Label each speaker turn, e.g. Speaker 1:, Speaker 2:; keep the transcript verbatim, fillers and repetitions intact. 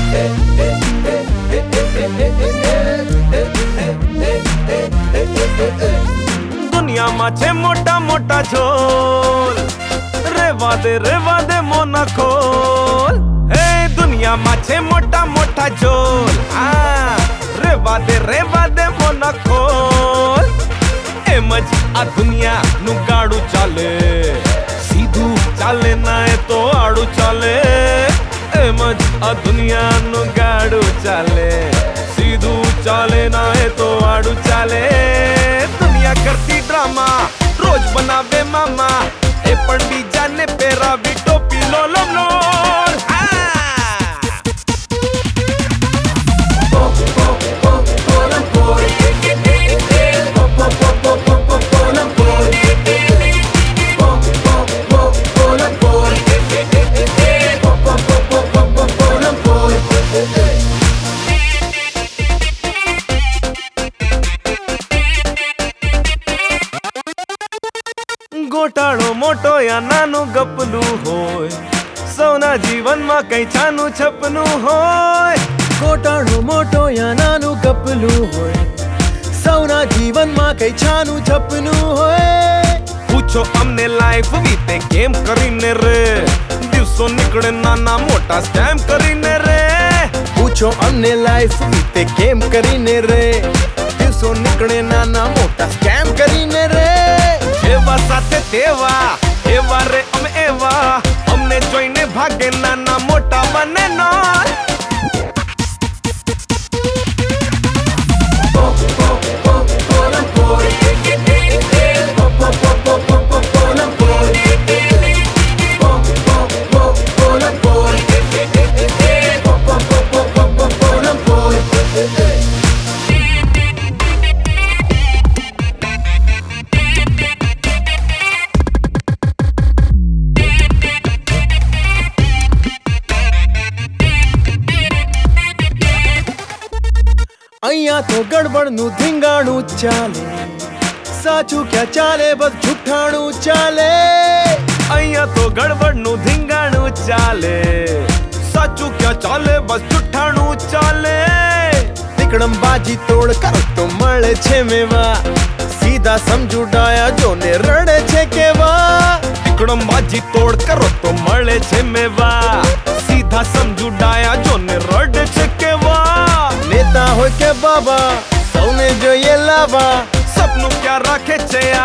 Speaker 1: दुनिया माछे मोटा मोटा झोल, रेवा दे रेवा दे मोना खोल। हे दुनिया माछे मोटा मोटा झोल, हाँ रेवा दे रेवा दे मोना खोल। एमज आ दुनिया नु गाड़ू चाले, सीधू चाले ना है तो आड़ू चाले। एमज आ दुनिया नु गाड़ू चाले, सीधू चाले ना है तो आड़ू चाले। दुनिया करती ड्रामा, रोज बनावे मामा, ए पण भी जाने पेरा भी टोपी लो लो लो। गोटाळो मोटो या नानो गपलू होय, सौना जीवन में कई छानु छपनु होय।
Speaker 2: गोटाळो मोटो या नानु गपलू होय, सौना जीवन में कई छानु छपनु होय।
Speaker 1: पूछो हमने लाइफ बीते गेम करीने रे, दिवसों निकले नाना मोटा स्कैम करीने रे।
Speaker 2: पूछो हमने लाइफ बीते गेम करीने रे, दिवसों निकले नाना मोटा स्कैम करीने रे।
Speaker 1: एवा साथे तेवा, एवा रे हम एवा, हमने जोइने भागे नाना मोटा बने ना।
Speaker 2: अइया तो गड़बड़ नु धींगाणु चाले, साचू क्या चाले बस झूठाणु चाले।
Speaker 1: अइया तो गड़बड़ नु धींगाणु चाले, साचू क्या चाले बस झूठाणु चाले।
Speaker 2: तिकड़म बाजी तोड़ कर तो मळे छे मेवा, सीधा समझू डाया जो ने रड़े छे केवा।
Speaker 1: तिकड़म बाजी तोड़ करो तो मळे छे मेवा, सीधा समझू डाया जो ने रड़े छे केवा।
Speaker 2: नेता हो के बाबा, सौने जो ये लावा,
Speaker 1: सपनू क्या राखे छे